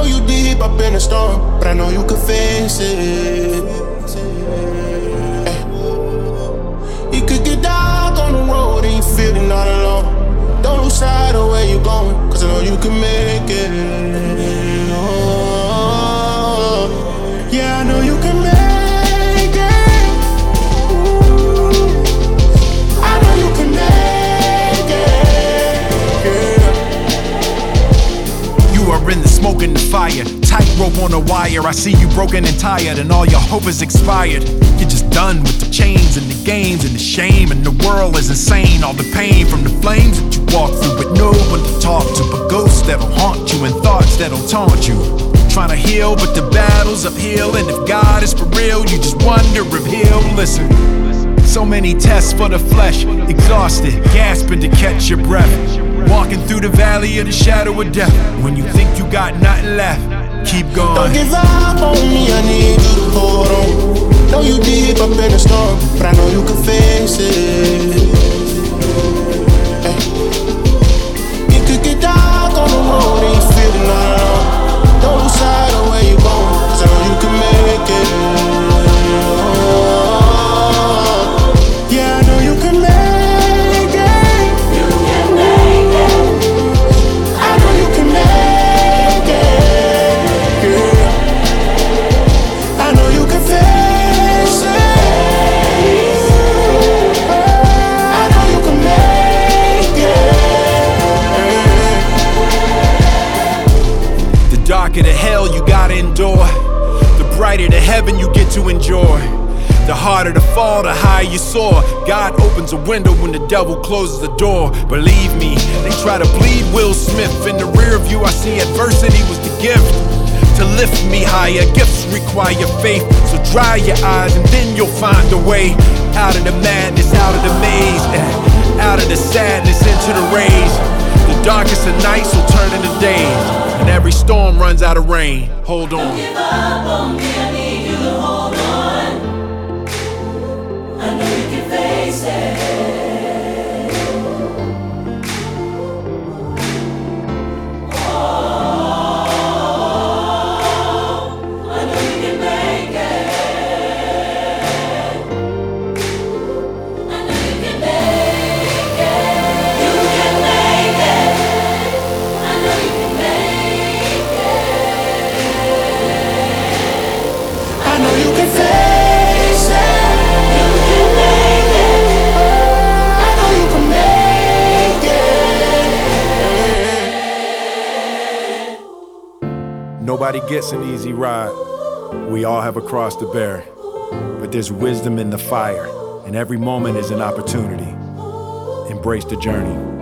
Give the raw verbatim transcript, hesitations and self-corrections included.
you deep up in the storm, but I know you can face it. Ay. You could get dark on the road and you feeling all alone. Don't lose sight of where you're going, cause I know you can make it. Oh, yeah, I know you can make it. In the smoke and the fire, tightrope on a wire. I see you broken and tired, and all your hope is expired. You're just done with the chains and the games and the shame, and the world is insane. All the pain from the flames that you walk through, but no one to talk to, but ghosts that'll haunt you and thoughts that'll taunt you. Trying to heal, but the battle's uphill, and if God is for real, you just wonder if He'll listen. So many tests for the flesh, exhausted, gasping to catch your breath. Walking through the valley of the shadow of death. When you think you got nothing left, keep going. Don't give up on me, I need you to hold on. Know you deep up in the storm, but I know you can face it. Ay. You could get dark on the road and you feeling all alone. Don't lose sight of where you're going, cause I know you can make it. Yeah, I know you can make it. The darker the hell you gotta endure, the brighter the heaven you get to enjoy. The harder the fall, the higher you soar. God opens a window when the devil closes the door. Believe me, they try to bleed Will Smith. In the rear view I see adversity was the gift to lift me higher. Gifts require faith, so dry your eyes and then you'll find a way. Out of the madness, out of the maze, out of the sadness, into the rays. The darkest of nights will turn into days, and every storm runs out of rain. Hold on. Don't give up on me, I need you to hold on. I know you can face it. Nobody gets an easy ride. We all have a cross to bear. But there's wisdom in the fire, and every moment is an opportunity. Embrace the journey.